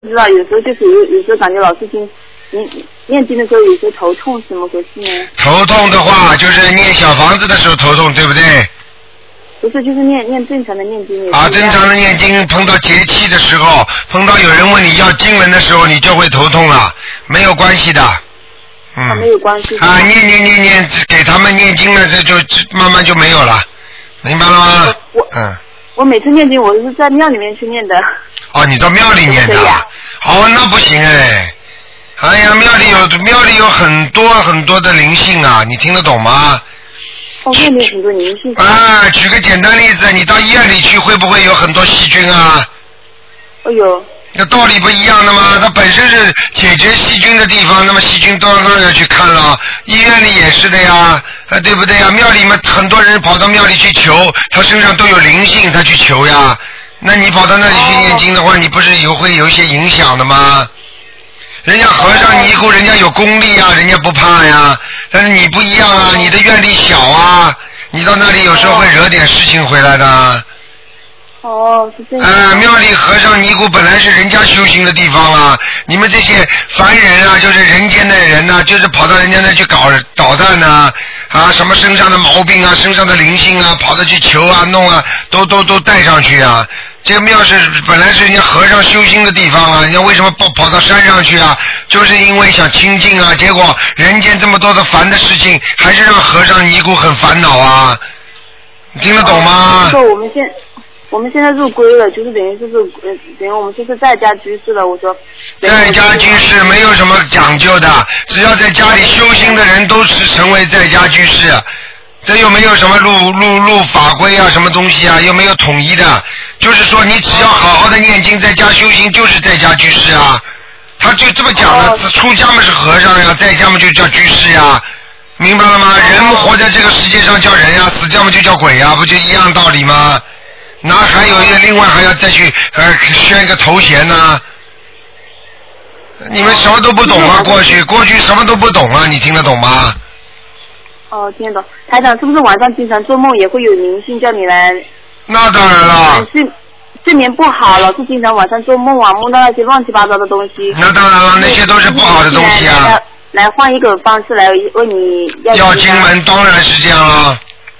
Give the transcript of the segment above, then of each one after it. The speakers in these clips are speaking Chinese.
不知道，有时候就是有时候感觉老是念经的时候有时候头痛，怎么回事呢？ 头痛的话，就是念小房子的时候头痛，对不对？ 不是，就是念正常的念经。 啊，正常的念经，碰到节气的时候，碰到有人问你要经文的时候，你就会头痛了，没有关系的。 没有关系。 啊，念，给他们念经了，这就慢慢就没有了，明白了吗？ 我每次念经，我都是在庙里面去念的。 哦，你到庙里念的？哦，那不行哎。哎呀，庙里有很多的灵性啊，你听得懂吗？ 哦，庙里有很多灵性。 啊，举个简单例子，你到医院里去会不会有很多细菌啊？ 有。 那道理不一样的吗？它本身是解决细菌的地方，那么细菌当然要去看了。医院里也是的呀，对不对呀？庙里面很多人跑到庙里去求，他身上都有灵性，他去求呀。那你跑到那里去念经的话，你不是会有一些影响的吗？人家和尚尼姑，人家有功力啊，人家不怕呀。但是你不一样啊，你的愿力小啊，你到那里有时候会惹点事情回来的。 哦，是这样。 庙里和尚尼姑本来是人家修行的地方啊，你们这些凡人啊，就是人间的人呐，就是跑到人家那去搞捣蛋呐，什么身上的毛病啊，身上的灵性啊，跑到去求啊弄啊，都带上去啊。这个庙是本来是人家和尚修心的地方啊，人家为什么跑到山上去啊？就是因为想清净啊，结果人间这么多的烦的事情，还是让和尚尼姑很烦恼啊。你听得懂吗？ 我们现在入归了，就是等于我们就是在家居士了。我说， 在家居士没有什么讲究的，只要在家里修行的人都是成为在家居士。这又没有什么入法规啊，什么东西啊，又没有统一的。就是说，你只要好好的念经，在家修行，就是在家居士啊。他就这么讲的，出家嘛是和尚呀，在家嘛就叫居士呀，明白了吗？人活在这个世界上叫人呀，死掉嘛就叫鬼呀，不就一样道理吗？那还有另外还要再去宣一个头衔呢？你们什么都不懂啊！过去什么都不懂啊！你听得懂吗？ 哦，听得懂。台长是不是晚上经常做梦也会有灵性叫你来？ 那当然了。 睡眠不好，老是经常晚上做梦啊，梦到那些乱七八糟的东西。 那当然了，那些都是不好的东西啊。 来换一个方式来问你要经文，当然是这样了。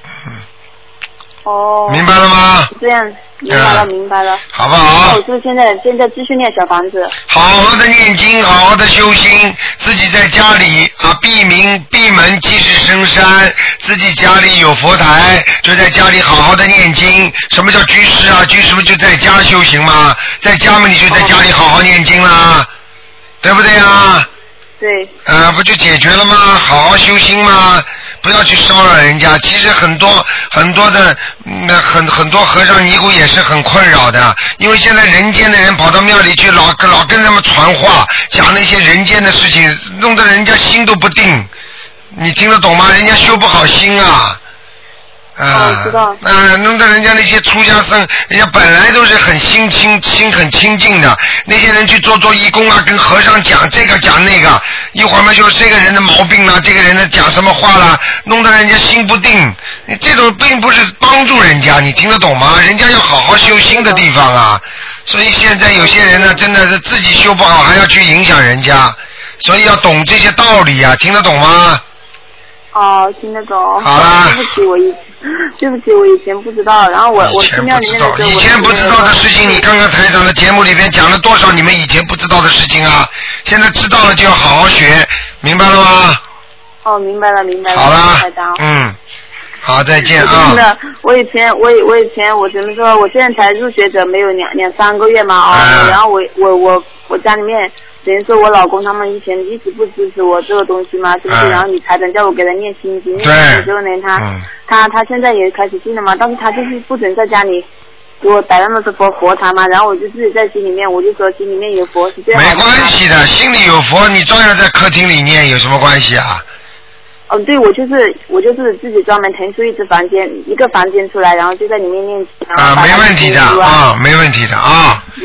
哦， 明白了吗？ 这样，明白了， 好不好？ 那我就现在继续念小房子。 好好的念经，好好的修心，自己在家里啊，闭门即是深山，自己家里有佛台，就在家里好好的念经。什么叫居士啊？居士不就在家修行吗？在家嘛，你就在家里好好念经啦，对不对啊？ 对。 不就解决了吗？好好修心吗？不要去骚扰人家。其实很多的很多和尚尼姑也是很困扰的，因为现在人间的人跑到庙里去，老跟他们传话，讲那些人间的事情，弄得人家心都不定。你听得懂吗？人家修不好心啊。 知道。 弄得人家那些出家僧，人家本来都是很心很清净的，那些人去做义工啊，跟和尚讲这个讲那个，一会儿嘛就这个人的毛病啦，这个人的讲什么话啦，弄得人家心不定。你这种并不是帮助人家，你听得懂吗？人家要好好修心的地方啊。所以现在有些人呢，真的是自己修不好，还要去影响人家，所以要懂这些道理啊，听得懂吗？ 哦，听得懂。 好啦。 对不起，我以前不知道，然后我去庙里面的时候， 以前不知道的事情，你看看台长的节目里边讲了多少你们以前不知道的事情啊！现在知道了就要好好学，明白了吗？ 哦，明白了。 好了，台长。好，再见啊！ 真的，我以前我怎么说？我现在才入学者，没有两三个月嘛然后我家里面。等于说我老公他们以前一直不支持我这个东西嘛，是不是？然后你台长叫我给他念心经，念的时候呢，他现在也开始信了嘛，但是他就是不准在家里给我摆那么多佛堂嘛，然后我就自己在心里面，我就说心里面有佛是最好的。没关系的，心里有佛，你照样在客厅里念，有什么关系啊？ 对，我就是自己专门腾出一个房间出来，然后就在里面念经。 没问题的没问题的啊。